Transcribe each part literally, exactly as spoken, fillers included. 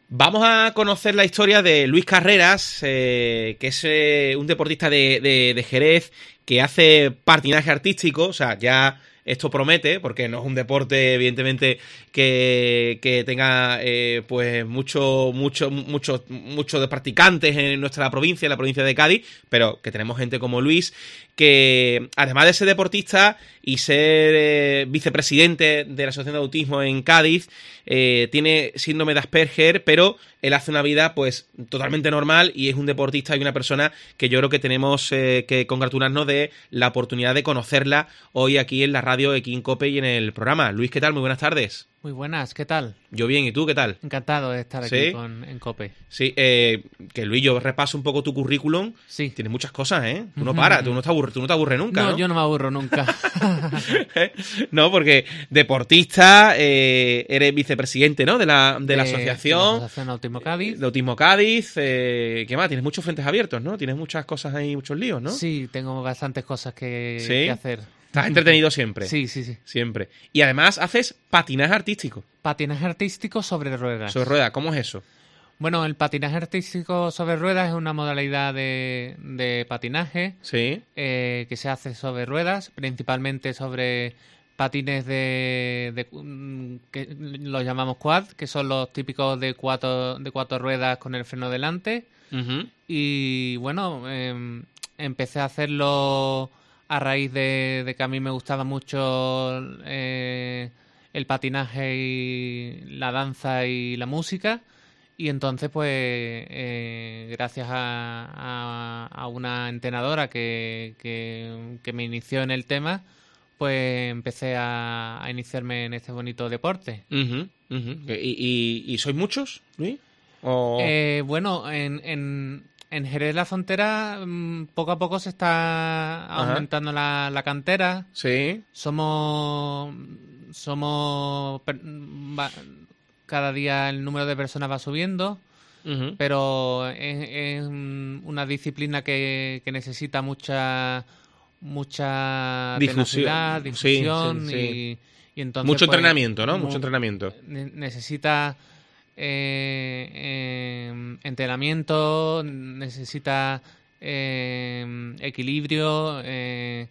Vamos a conocer la historia de Luis Carreras, eh, que es eh, un deportista de, de, de Jerez que hace patinaje artístico. O sea, ya esto promete, porque no es un deporte, evidentemente, que, que tenga eh, pues mucho, mucho, mucho, mucho de practicantes en nuestra provincia, en la provincia de Cádiz, pero que tenemos gente como Luis, que además de ser deportista y ser eh, vicepresidente de la Asociación de Autismo en Cádiz, eh, tiene síndrome de Asperger, pero él hace una vida pues totalmente normal y es un deportista y una persona que yo creo que tenemos eh, que congratularnos de la oportunidad de conocerla hoy aquí en la radio, aquí en COPE y en el programa. Luis, ¿qué tal? Muy buenas tardes. Muy buenas, ¿qué tal? Yo bien, ¿y tú qué tal? Encantado de estar aquí ¿Sí? con, en COPE. Sí, eh, que Luis, yo repaso un poco tu currículum. Sí. Tienes muchas cosas, ¿eh? Tú no paras, tú no te aburres, tú no te aburres nunca, ¿no? No, yo no me aburro nunca. No, porque deportista, eh, eres vicepresidente, ¿no? De la, de, de la asociación. De la Asociación Autismo Cádiz. De Autismo Cádiz. Eh, ¿Qué más? Tienes muchos frentes abiertos, ¿no? Tienes muchas cosas ahí, muchos líos, ¿no? Sí, tengo bastantes cosas que, ¿Sí? que hacer. Estás entretenido siempre. Sí, sí, sí. Siempre. Y además haces patinaje artístico. Patinaje artístico sobre ruedas. Sobre ruedas, ¿cómo es eso? Bueno, el patinaje artístico sobre ruedas es una modalidad de, de patinaje Sí. eh, que se hace sobre ruedas, principalmente sobre patines de, de mm, que los llamamos quad, que son los típicos de cuatro, de cuatro ruedas con el freno delante. Uh-huh. Y bueno, eh, empecé a hacerlo a raíz de, de que a mí me gustaba mucho eh, el patinaje y la danza y la música. Y entonces, pues, eh, gracias a, a, a una entrenadora que, que, que me inició en el tema, pues empecé a, a iniciarme en este bonito deporte. Uh-huh. Uh-huh. ¿Y, y, y sois muchos, Luis? ¿O... Eh, bueno, en, en, en Jerez de la Frontera mmm, poco a poco se está aumentando la, la cantera. Sí. Somos... Somos... per- va- cada día el número de personas va subiendo, Uh-huh. pero es, es una disciplina que, que necesita mucha mucha Difusión. tenacidad, difusión Sí, sí, sí. Y, y entonces Mucho pues, entrenamiento, ¿no? mu- Mucho entrenamiento. ne- necesita eh, eh, entrenamiento, necesita eh, equilibrio, eh,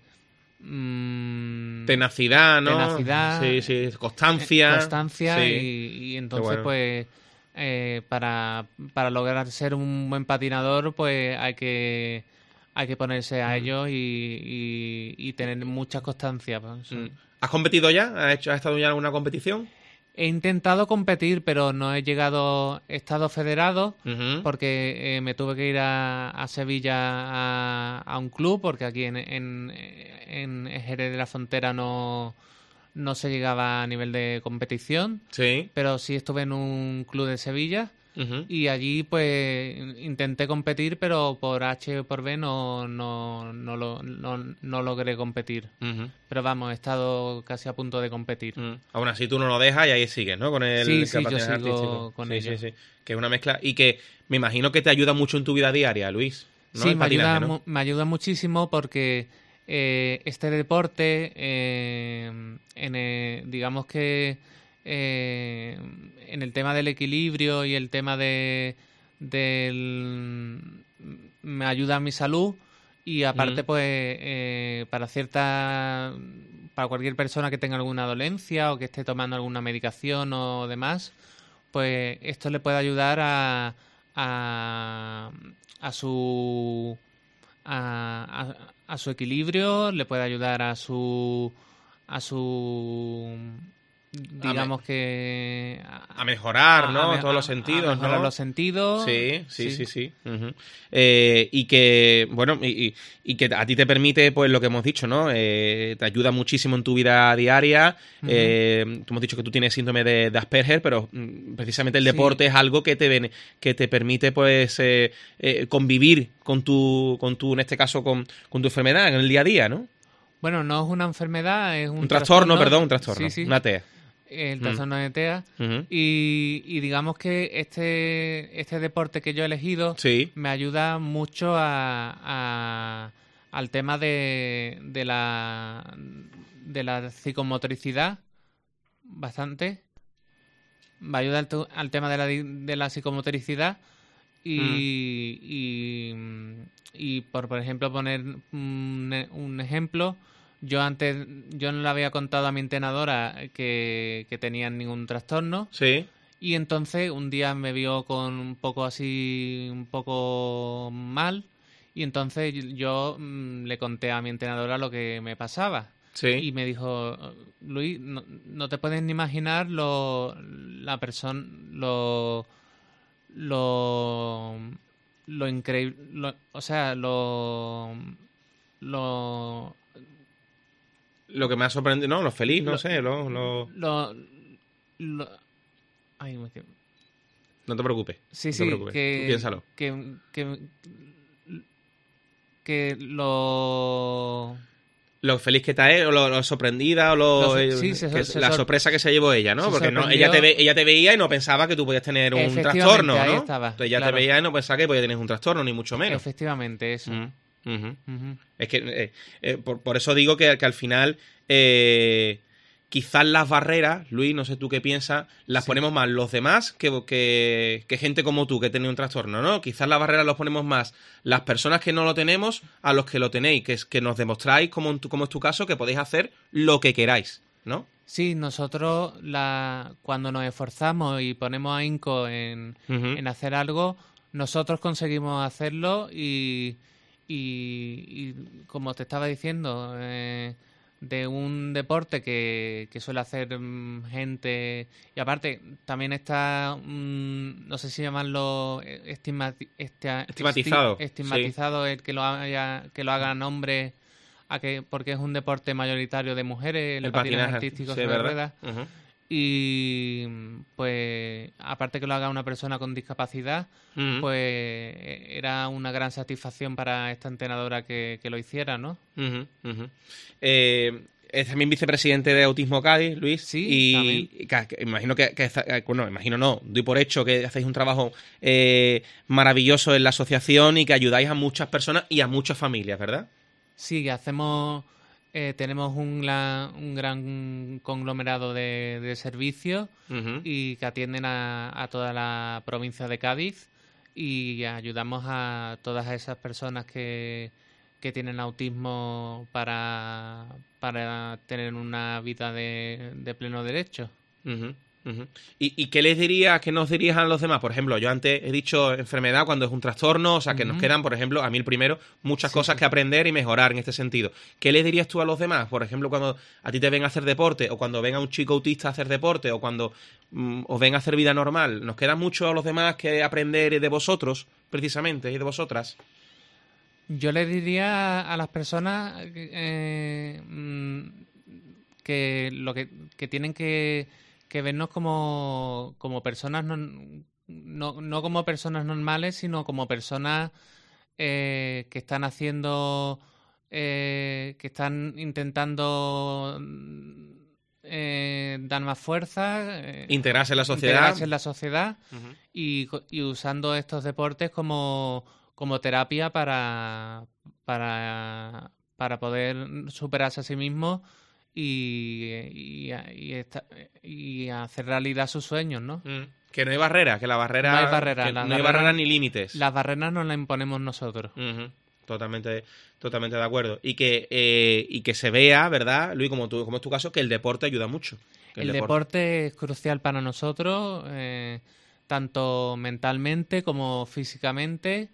mm, Tenacidad, ¿no? tenacidad, Sí, sí. Constancia. constancia Sí. y, y entonces bueno. pues eh, para, para lograr ser un buen patinador pues hay que hay que ponerse a ello y, y, y tener mucha constancia. Pues. Mm. ¿Has competido ya? ¿Has, hecho, ¿Has estado ya en alguna competición? He intentado competir, pero no he llegado, he estado federado Uh-huh. porque eh, me tuve que ir a, a Sevilla a, a un club, porque aquí en, en, en Jerez de la Frontera no, no se llegaba a nivel de competición, Sí. pero sí estuve en un club de Sevilla Uh-huh. y allí pues intenté competir, pero por H o por B no, no, no, lo, no, no logré competir. Uh-huh. Pero vamos, he estado casi a punto de competir. Mm. Aún así tú no lo dejas y ahí sigues, ¿no? Con el Sí, sí, yo patinaje sigo artístico. con sí, ello. sí, sí. Que es una mezcla y que me imagino que te ayuda mucho en tu vida diaria, Luis. ¿no? Sí, El me patinaje, ayuda, ¿no? mu- me ayuda muchísimo porque eh, este deporte, eh, en, eh, digamos que eh, en el tema del equilibrio y el tema de del me ayuda a mi salud y aparte Mm. pues eh, para cierta para cualquier persona que tenga alguna dolencia o que esté tomando alguna medicación o demás, pues esto le puede ayudar a a, a su a, a, a su equilibrio, le puede ayudar a su a su digamos que A mejorar, ¿no? a me- Todos los a- sentidos, a mejorar ¿no? los sentidos. Sí, sí, sí, sí. Ujú. Eh, y que, bueno, y, y- y que a ti te permite, pues lo que hemos dicho, ¿no? Eh, te ayuda muchísimo en tu vida diaria. Ujú. Eh, tú hemos dicho que tú tienes síndrome de, de Asperger, pero mm, precisamente el Sí. deporte es algo que te, bene- que te permite, pues, eh, eh, convivir con tu, con tu, en este caso, con, con tu enfermedad en el día a día, ¿no? Bueno, no es una enfermedad, es un, Un trastorno, perdón, un trastorno. Sí, sí. Una T E A. El Mm. trastorno de T E A. Ujú. Y, y digamos que este, este deporte que yo he elegido Sí. me ayuda mucho a, a- al tema de, de la de la psicomotricidad bastante. me ayuda al, tu- al tema de la, di- de la psicomotricidad y, Mm. y, y por, por ejemplo, poner un, e- un ejemplo, yo antes, yo no le había contado a mi entrenadora que, que tenía ningún trastorno. Sí. Y entonces un día me vio con un poco así, un poco mal, y entonces yo mm, le conté a mi entrenadora lo que me pasaba. Sí. Y me dijo, Luis, no, no te puedes ni imaginar lo, la persona, lo, lo, lo increíble, lo- o sea, lo, lo, Lo que me ha sorprendido, no, lo feliz, no lo, sé, lo, lo... lo, lo- ay, me quedo- No te preocupes, sí, no te sí, preocupes. Tú que, piénsalo. que, que, que lo, Lo feliz que está, ¿eh? O lo, lo sorprendida, o lo lo, so- eh, sí, se, que so- es se la sor- sorpresa que se llevó ella, ¿no? se Porque no, ella te sorprendió. ve, ella te veía y no pensaba que tú podías tener un Efectivamente, trastorno, ahí ¿no? estaba, Entonces ella te claro. veía y no pensaba que podía tener un trastorno, ni mucho menos. Efectivamente, eso. Mm, ujú. Ujú. Es que eh, eh, por, por eso digo que, que al final eh, quizás las barreras, Luis, no sé tú qué piensas, las Sí. ponemos más los demás que, que, que gente como tú que tiene un trastorno, ¿no? Quizás las barreras las ponemos más las personas que no lo tenemos a los que lo tenéis, que es que nos demostráis, como, en tu- como es tu caso, que podéis hacer lo que queráis, ¿no? Sí, nosotros la, cuando nos esforzamos y ponemos ahínco en, Ujú. en hacer algo, nosotros conseguimos hacerlo y, y, y como te estaba diciendo, eh, de un deporte que, que suele hacer mm, gente... Y aparte, también está, mm, no sé si llamarlo eh, estigmati- esta- Estigmatizado, esti- estigmatizado el que lo, haya, que lo hagan hombres, a que, porque es un deporte mayoritario de mujeres, el, El patinaje patinaje, artístico sí, sobre ¿verdad? ruedas. Ujú. Y pues, aparte que lo haga una persona con discapacidad, Ujú. pues eh, era una gran satisfacción para esta entrenadora que, que lo hiciera, ¿no? Ujú, ujú. Eh, es también vicepresidente de Autismo Cádiz, Luis. Sí, y también. y que- que imagino que, que- que- bueno, imagino no, doy por hecho que hacéis un trabajo eh, maravilloso en la asociación y que ayudáis a muchas personas y a muchas familias, ¿verdad? Sí, hacemos, eh, tenemos un, la- un gran conglomerado de, de servicios Ujú, y que atienden a, a toda la provincia de Cádiz y ayudamos a todas esas personas que, que tienen autismo para, para tener una vida de, de pleno derecho. ujú, ujú. ¿Y, y qué les dirías, qué nos dirías a los demás? Por ejemplo, yo antes he dicho enfermedad cuando es un trastorno, o sea, que nos Ujú. quedan, por ejemplo, a mí el primero, muchas Sí, cosas sí. que aprender y mejorar en este sentido. ¿Qué les dirías tú a los demás? Por ejemplo, cuando a ti te ven a hacer deporte, o cuando ven a un chico autista a hacer deporte, o cuando mm, os ven a hacer vida normal, ¿nos queda mucho a los demás que aprender de vosotros, precisamente, y de vosotras? Yo le diría a las personas eh, mm, que lo que, que tienen que, que vernos como, como personas non- no, no como personas normales, sino como personas eh, que están haciendo eh, que están intentando mm, eh, dar más fuerza, eh, Integrarse en la sociedad. integrarse en la sociedad Ujú. y, co- y usando estos deportes como, como terapia para, para, para poder superarse a sí mismos y, y, y esta- y hacer realidad sus sueños, ¿no? Mm. Que no hay barrera, que la barrera. No hay barrera, que las no hay barreras- barreras ni límites. Las barreras nos las imponemos nosotros. Ujú. Totalmente, totalmente de acuerdo. Y que, eh, y que se vea, ¿verdad, Luis, como, tú, como es tu caso, que el deporte ayuda mucho. Que El deporte es crucial para nosotros, eh, tanto mentalmente como físicamente,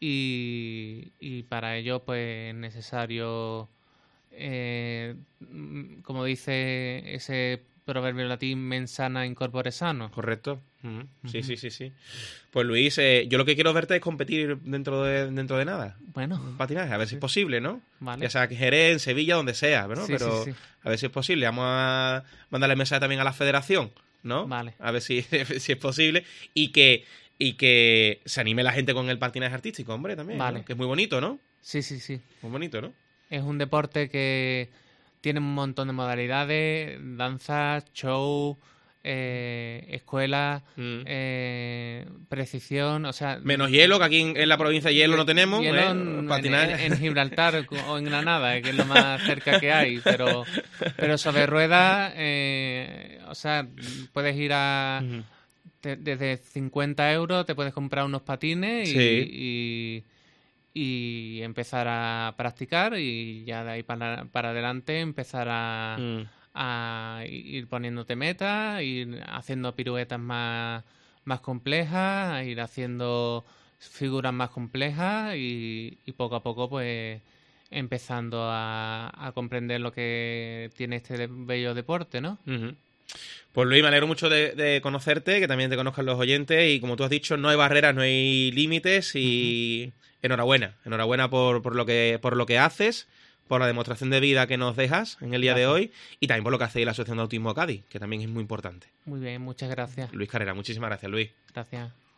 y, y para ello pues es necesario, eh, mm, como dice ese proverbio latín, mens sana in corpore sano. Correcto. Ujú. Sí, Ujú. sí, sí, sí. Pues Luis, eh, yo lo que quiero verte es competir dentro de, dentro de nada. Bueno, En patinaje, a ver si Sí. es posible, ¿no? vale. Ya sea que Jerez, en Sevilla, donde sea, ¿no? Sí, Pero sí, sí. a ver si es posible. Vamos a mandarle mensaje también a la federación, ¿no? Vale. A ver si, si es posible. Y que, y que se anime la gente con el patinaje artístico, hombre, también. ¿no? Vale. Que es muy bonito, ¿no? Sí, sí, sí. Muy bonito, ¿no? Es un deporte que tiene un montón de modalidades, danza, show, eh, escuela, Mm. eh, precisión, o sea... Menos hielo, que aquí en, en la provincia de hielo no tenemos. Hielo ¿eh? en, Patinaje. en- en Gibraltar o en Granada, eh, que es lo más cerca que hay, pero, pero sobre ruedas, eh, o sea, puedes ir a... Ujú. te- desde cincuenta euros te puedes comprar unos patines y, Sí. y, y empezar a practicar y ya de ahí para, para adelante empezar a, Mm. a ir poniéndote metas, ir haciendo piruetas más, más complejas, ir haciendo figuras más complejas y, y poco a poco pues empezando a, a comprender lo que tiene este de- bello deporte, ¿no? Ujú. Pues Luis, me alegro mucho de, de conocerte, que también te conozcan los oyentes y como tú has dicho, no hay barreras, no hay límites y enhorabuena, enhorabuena por, por, lo que, por lo que haces, por la demostración de vida que nos dejas en el día de Gracias. hoy y también por lo que hace la Asociación de Autismo Cádiz, que también es muy importante. Muy bien, muchas gracias. Luis Carrera, muchísimas gracias, Luis. Gracias.